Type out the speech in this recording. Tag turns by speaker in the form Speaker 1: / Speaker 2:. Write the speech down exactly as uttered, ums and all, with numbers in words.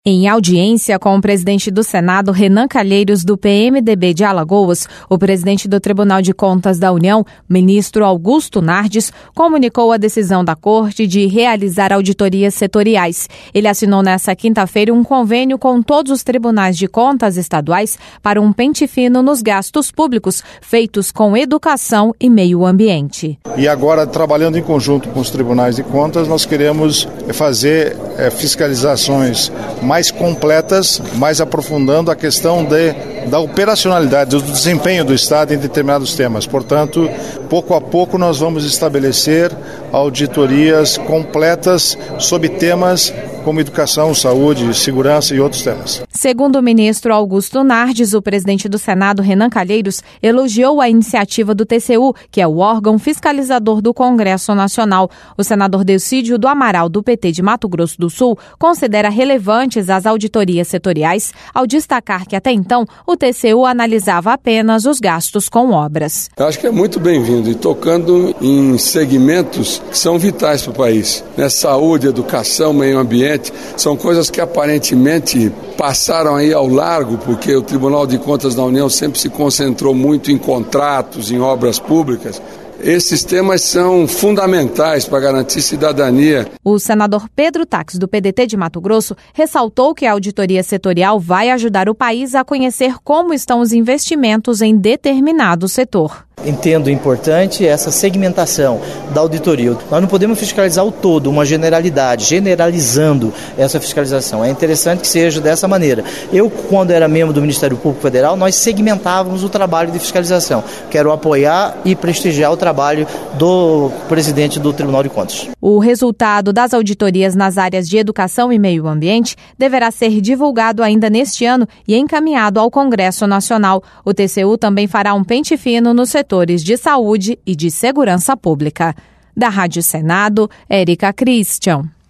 Speaker 1: Em audiência com o presidente do Senado, Renan Calheiros, do P M D B de Alagoas, o presidente do Tribunal de Contas da União, ministro Augusto Nardes, comunicou a decisão da Corte de realizar auditorias setoriais. Ele assinou nesta quinta-feira um convênio com todos os tribunais de contas estaduais para um pente fino nos gastos públicos feitos com educação e meio ambiente.
Speaker 2: E agora, trabalhando em conjunto com os tribunais de contas, nós queremos fazer é, fiscalizações mais completas, mais aprofundando a questão de, da operacionalidade, do desempenho do Estado em determinados temas. Portanto, pouco a pouco nós vamos estabelecer auditorias completas sobre temas como educação, saúde, segurança e outros temas.
Speaker 1: Segundo o ministro Augusto Nardes, o presidente do Senado, Renan Calheiros, elogiou a iniciativa do T C U, que é o órgão fiscalizador do Congresso Nacional. O senador Delcídio do Amaral, do P T de Mato Grosso do Sul, considera relevantes as auditorias setoriais, ao destacar que até então o T C U analisava apenas os gastos com obras.
Speaker 3: Eu acho que é muito bem-vindo e tocando em segmentos que são vitais para o país, né? Saúde, educação, meio ambiente, são coisas que aparentemente passaram aí ao largo, porque o Tribunal de Contas da União sempre se concentrou muito em contratos, em obras públicas. Esses temas são fundamentais para garantir cidadania.
Speaker 1: O senador Pedro Taques, do P D T de Mato Grosso, ressaltou que a auditoria setorial vai ajudar o país a conhecer como estão os investimentos em determinado setor.
Speaker 4: Entendo importante essa segmentação da auditoria. Nós não podemos fiscalizar o todo, uma generalidade, generalizando essa fiscalização. É interessante que seja dessa maneira. Eu, quando era membro do Ministério Público Federal, nós segmentávamos o trabalho de fiscalização. Quero apoiar e prestigiar o trabalho do presidente do Tribunal de Contas.
Speaker 1: O resultado das auditorias nas áreas de educação e meio ambiente deverá ser divulgado ainda neste ano e encaminhado ao Congresso Nacional. O T C U também fará um pente fino no setor de saúde e de segurança pública. Da Rádio Senado, Érica Christian.